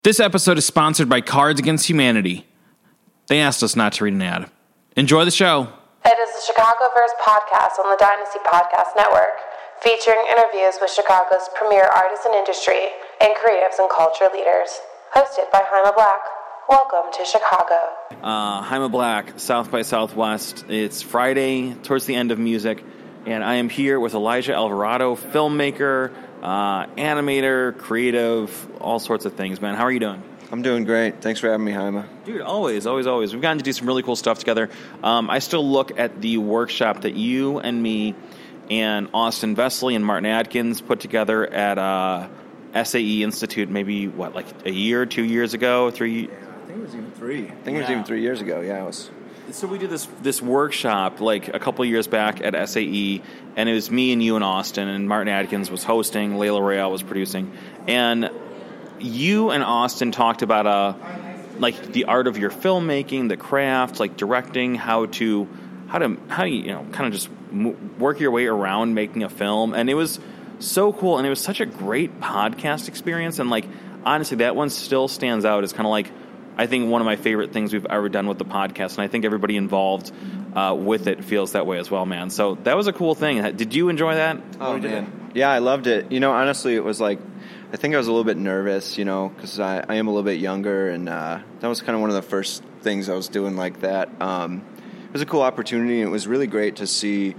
This episode is sponsored by Cards Against Humanity. They asked us not to read an ad. Enjoy the show. It is the Chicagoverse podcast on the Dynasty Podcast Network, featuring interviews with Chicago's premier artists in industry and creatives and culture leaders. Hosted by Jaime Black. Welcome to Chicago. Jaime Black, South by Southwest. It's Friday, towards the end of music, and I am here with Elijah Alvarado, filmmaker, animator, creative, all sorts of things, man. How are you doing? I'm doing great. Thanks for having me, Jaime. Dude, always. We've gotten to do some really cool stuff together. I still look at the workshop that you and me and Austin Vesely and Martin Adkins put together at SAE Institute maybe, like a year, 2 years ago, three? Yeah, I think it was even three. It was even 3 years ago, yeah. So we did this workshop like a couple of years back at SAE, and it was me and you and Austin, and Martin Adkins was hosting, Layla Royale was producing, and you and Austin talked about like the art of your filmmaking, the craft, like directing, how you kind of just work your way around making a film, and it was so cool, and it was such a great podcast experience, and like honestly, that one still stands out as kind of like, I think, one of my favorite things we've ever done with the podcast, and I think everybody involved with it feels that way as well, man. So that was a cool thing. Did you enjoy that? Oh, man. Yeah, I loved it. Honestly, it was like, I think I was a little bit nervous, because I am a little bit younger, and that was kind of one of the first things I was doing like that. It was a cool opportunity, and it was really great to see,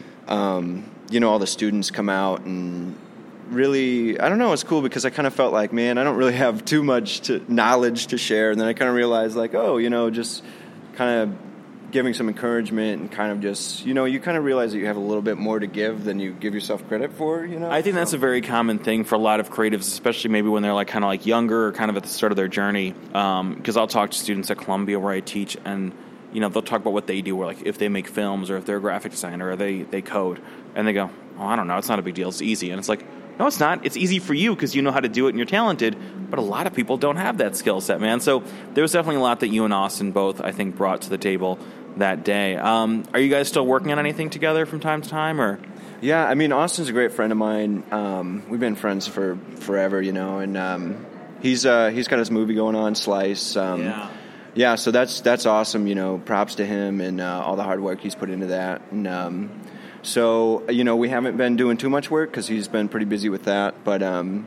all the students come out and really, I don't know, it's cool because I kind of felt like, man, I don't really have too much knowledge to share, and then I kind of realized like, just kind of giving some encouragement and kind of just, you kind of realize that you have a little bit more to give than you give yourself credit for, I think that's a very common thing for a lot of creatives, especially maybe when they're like kind of like younger or kind of at the start of their journey, because I'll talk to students at Columbia where I teach, and they'll talk about what they do, or like if they make films or if they're a graphic designer or they code, and they go, oh, I don't know, it's not a big deal, it's easy, and it's like, no, it's not. It's easy for you because you know how to do it and you're talented, but a lot of people don't have that skill set, man. So there was definitely a lot that you and Austin both, I think, brought to the table that day. Are you guys still working on anything together from time to time, or? Yeah, I mean, Austin's a great friend of mine. We've been friends for forever, and he's got his movie going on, Slice. Yeah, so that's awesome. Props to him and all the hard work he's put into that, and. So, we haven't been doing too much work because he's been pretty busy with that. But, I'm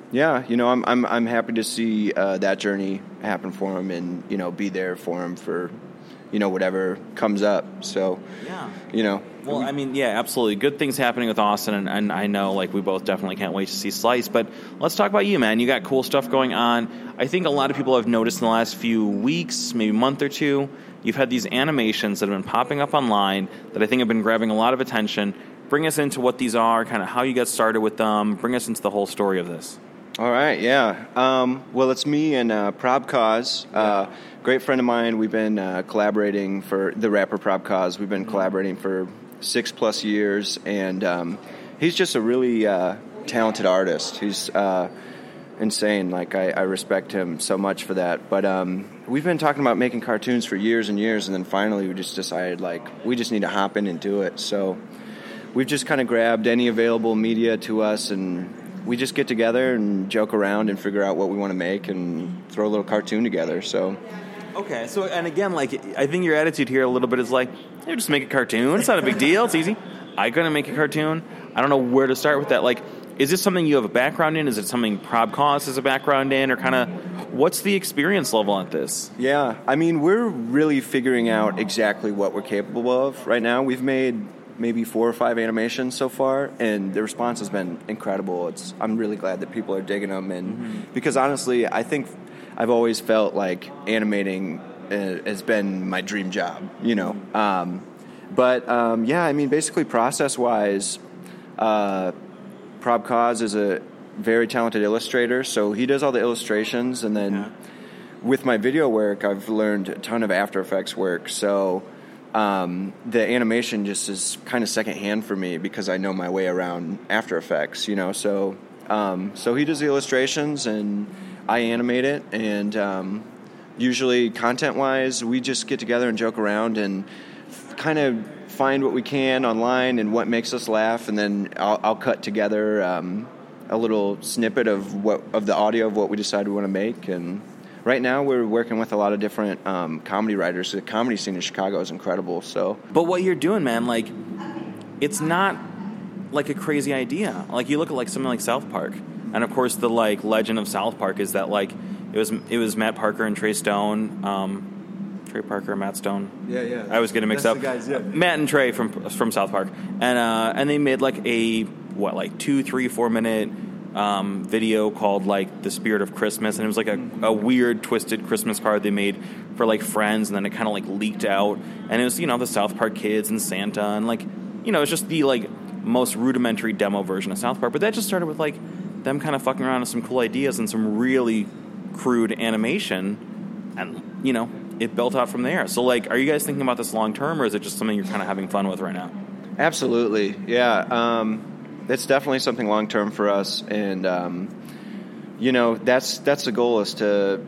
happy to see that journey happen for him and, be there for him for, whatever comes up. So, yeah. Well, I mean, yeah, absolutely. Good things happening with Austin, and I know, like, we both definitely can't wait to see Slice. But let's talk about you, man. You got cool stuff going on. I think a lot of people have noticed in the last few weeks, maybe month or two, you've had these animations that have been popping up online that I think have been grabbing a lot of attention. Bring us into what these are, kind of how you got started with them. Bring us into the whole story of this. All right, yeah. Well, it's me and Prob Cause, great friend of mine. We've been collaborating for the rapper Prob Cause. We've been collaborating for 6+ years, and he's just a really talented artist. He's insane. Like, I respect him so much for that. But we've been talking about making cartoons for years and years, and then finally we just decided, like, we just need to hop in and do it. So we've just kind of grabbed any available media to us, and we just get together and joke around and figure out what we want to make and throw a little cartoon together. So. Okay, so, and again, like, I think your attitude here a little bit is like, just make a cartoon. It's not a big deal. It's easy. I'm going to make a cartoon. I don't know where to start with that. Like, is this something you have a background in? Is it something Prob Cause has a background in? Or kind of, what's the experience level at this? Yeah, I mean, we're really figuring out exactly what we're capable of right now. We've made maybe 4 or 5 animations so far, and the response has been incredible. I'm really glad that people are digging them, and because honestly, I think I've always felt like animating has been my dream job, But I mean, basically process-wise, Prob Cause is a very talented illustrator, so he does all the illustrations, and then with my video work, I've learned a ton of After Effects work, so the animation just is kind of secondhand for me because I know my way around After Effects, so he does the illustrations, and I animate it, and usually content-wise, we just get together and joke around and kind of find what we can online and what makes us laugh, and then I'll cut together a little snippet of the audio of what we decide we want to make. And right now we're working with a lot of different comedy writers. The comedy scene in Chicago is incredible. So, but what you're doing, man, like, it's not like a crazy idea. Like, you look at like something like South Park, and of course the like legend of South Park is that like it was Matt Parker and Trey Stone. Trey Parker and Matt Stone. Yeah. I was getting mixed up. That's the guys, yeah. Matt and Trey from South Park, and they made like a 2, 3, 4 minute video called like The Spirit of Christmas, and it was like a weird twisted Christmas card they made for like friends, and then it kind of like leaked out, and it was the South Park kids and Santa, and like it's just the like most rudimentary demo version of South Park. But that just started with like them kind of fucking around with some cool ideas and some really crude animation, and it built out from there. So, like, are you guys thinking about this long term, or is it just something you're kind of having fun with right now? Absolutely, yeah. It's definitely something long term for us, and that's the goal, is to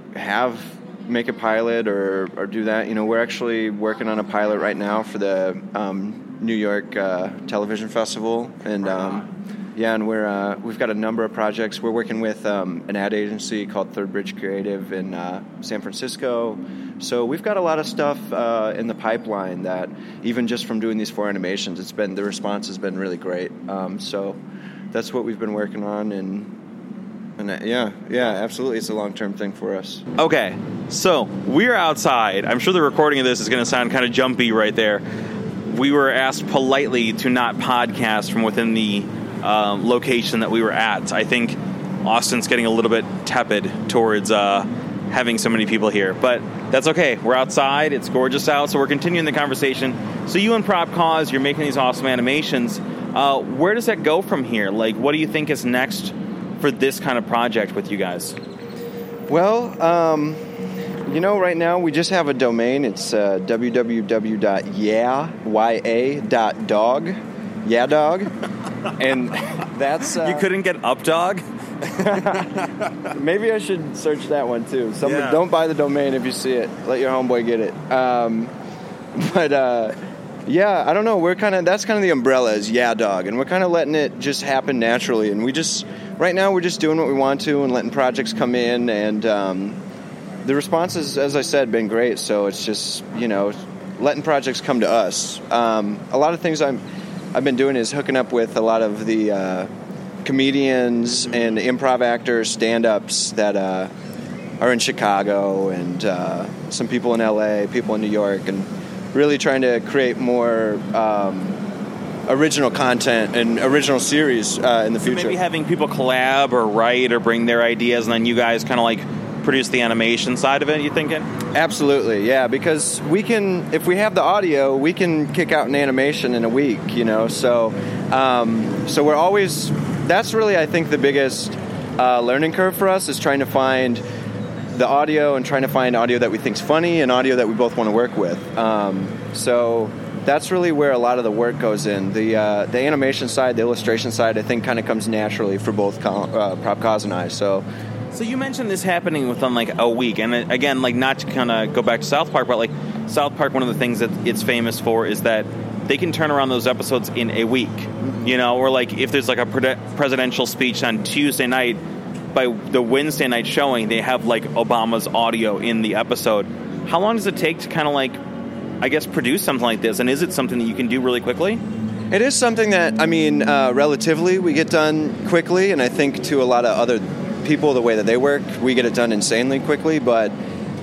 make a pilot or do that. We're actually working on a pilot right now for the New York Television Festival, and and we've got a number of projects. We're working with an ad agency called Third Bridge Creative in San Francisco. So we've got a lot of stuff in the pipeline that, even just from doing these 4 animations, the response has been really great. So that's what we've been working on, and absolutely, it's a long-term thing for us. Okay, so we're outside. I'm sure the recording of this is going to sound kind of jumpy right there. We were asked politely to not podcast from within the location that we were at. I think Austin's getting a little bit tepid towards having so many people here, but that's okay. We're outside. It's gorgeous out, so we're continuing the conversation. So you and Prop Cause, you're making these awesome animations. Where does that go from here? Like, what do you think is next for this kind of project with you guys? Well, right now we just have a domain. It's www.ya.dog. Yeah, dog. And that's... you couldn't get Up Dog? Maybe I should search that one too. Don't buy the domain if you see it. Let your homeboy get it. I don't know. That's kind of the umbrella, is Yeah Dog, and we're kind of letting it just happen naturally. And right now we're just doing what we want to and letting projects come in, and the response has, as I said, been great. So it's just letting projects come to us. A lot of things I've been doing is hooking up with a lot of the comedians and improv actors, stand-ups that are in Chicago, and some people in LA, people in New York, and really trying to create more original content and original series in the future. Maybe having people collab or write or bring their ideas, and then you guys kind of like produce the animation side of it, you thinking? Absolutely, yeah, because we can, if we have the audio, we can kick out an animation in a week, so we're always, that's really, I think, the biggest learning curve for us, is trying to find the audio and trying to find audio that we think's funny and audio that we both want to work with. So that's really where a lot of the work goes in. The animation side, the illustration side, I think kind of comes naturally for both Prop Cause and I, So you mentioned this happening within like a week, and again, like, not to kind of go back to South Park, but like South Park, one of the things that it's famous for is that they can turn around those episodes in a week, or like if there's like a presidential speech on Tuesday night, by the Wednesday night showing, they have like Obama's audio in the episode. How long does it take to kind of like, I guess, produce something like this, and is it something that you can do really quickly? It is something that, relatively we get done quickly, and I think to a lot of other people, the way that they work, we get it done insanely quickly, but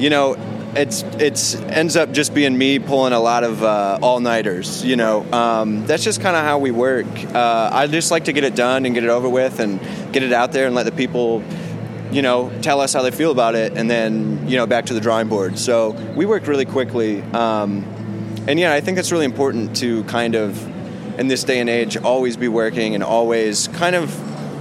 it's ends up just being me pulling a lot of all-nighters. That's just kind of how we work. I just like to get it done and get it over with and get it out there and let the people tell us how they feel about it, and then back to the drawing board. So we work really quickly, and I think that's really important to kind of, in this day and age, always be working and always kind of,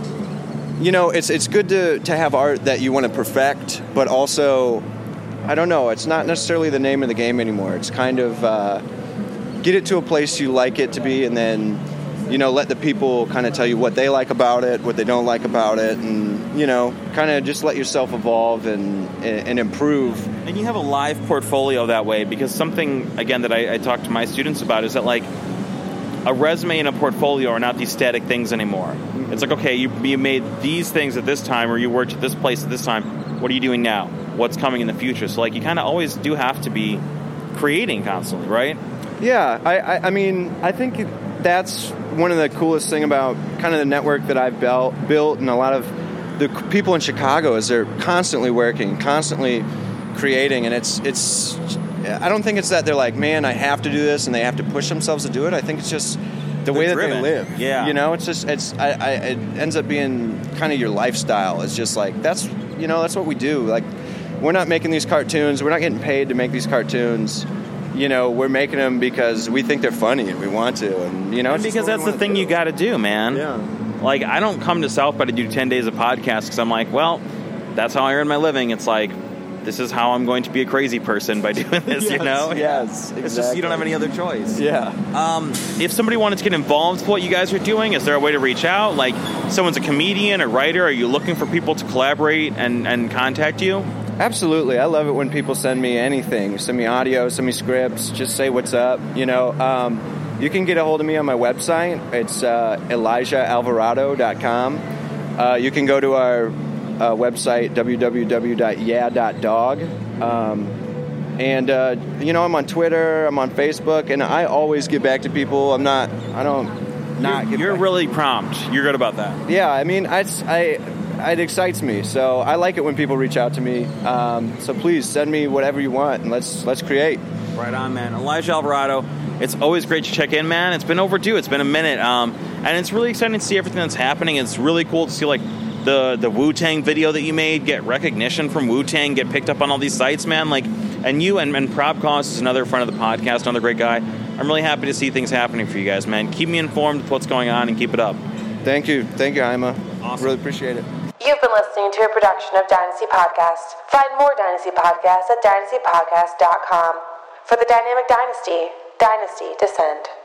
it's good to have art that you want to perfect, but also, I don't know, it's not necessarily the name of the game anymore. It's kind of get it to a place you like it to be, and then, let the people kind of tell you what they like about it, what they don't like about it, and, kind of just let yourself evolve and improve. And you have a live portfolio that way, because something, again, that I talk to my students about is that, like, a resume and a portfolio are not these static things anymore. it's like, okay, you made these things at this time, or you worked at this place at this time. What are you doing now? What's coming in the future? So, like, you kind of always do have to be creating constantly, right? Yeah, I mean, I think that's one of the coolest thing about kind of the network that I've built, and a lot of the people in Chicago is they're constantly working, constantly creating, and it's. I don't think it's that they're like, man, I have to do this, and they have to push themselves to do it. I think it's just the way that they live. Yeah, you know, it's just it ends up being kind of your lifestyle. It's just like that's what we do. Like, we're not making these cartoons. We're not getting paid to make these cartoons. You know, we're making them because we think they're funny and we want to, and you know, and because that's the thing you got to do, man. Yeah. Like, I don't come to South by to do 10 days of podcasts because I'm like, well, that's how I earn my living. It's like, this is how I'm going to be a crazy person by doing this, yes, you know? Yes, exactly. It's just, you don't have any other choice. Yeah. If somebody wanted to get involved with what you guys are doing, is there a way to reach out? Like, someone's a comedian, a writer, are you looking for people to collaborate and contact you? Absolutely. I love it when people send me anything. Send me audio, send me scripts, just say what's up. You know, you can get a hold of me on my website. It's ElijahAlvarado.com. You can go to our website, www.yeah.dog. And, you know, I'm on Twitter, I'm on Facebook, and I always get back to people. You're really prompt. You're good about that. Yeah, I mean, it excites me, so I like it when people reach out to me. So please send me whatever you want, and let's create. Right on, man. Elijah Alvarado, it's always great to check in, man. It's been overdue. It's been a minute, and it's really exciting to see everything that's happening. It's really cool to see, like, the Wu-Tang video that you made get recognition from Wu-Tang, get picked up on all these sites, man. Like, and you and Probcause is another friend of the podcast, another great guy. I'm really happy to see things happening for you guys, man. Keep me informed with what's going on and keep it up. Thank you, Haima. Awesome. Really appreciate it. You've been listening to a production of Dynasty Podcast. Find more Dynasty Podcasts at dynastypodcast.com. For the Dynamic Dynasty, Dynasty Descend.